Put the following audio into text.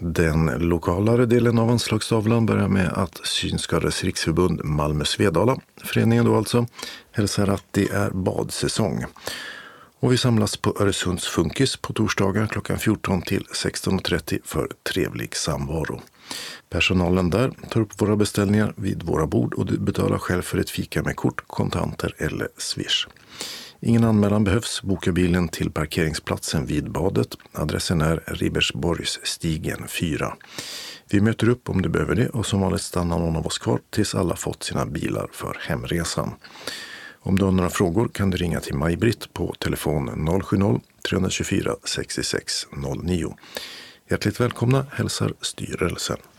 Den lokalare delen av anslagstavlan börjar med att Synskadades riksförbund Malmö Svedala, föreningen då alltså, hälsar att det är badsäsong. Och vi samlas på Öresunds Funkis på torsdagar klockan 14 till 16.30 för trevlig samvaro. Personalen där tar upp våra beställningar vid våra bord och du betalar själv för ett fika med kort, kontanter eller swish. Ingen anmälan behövs. Boka bilen till parkeringsplatsen vid badet. Adressen är Ribersborgsstigen 4. Vi möter upp om du behöver det och som vanligt stannar någon av oss kvar tills alla fått sina bilar för hemresan. Om du har några frågor kan du ringa till Maj-Britt på telefon 070-324 6609. Hjärtligt välkomna hälsar styrelsen.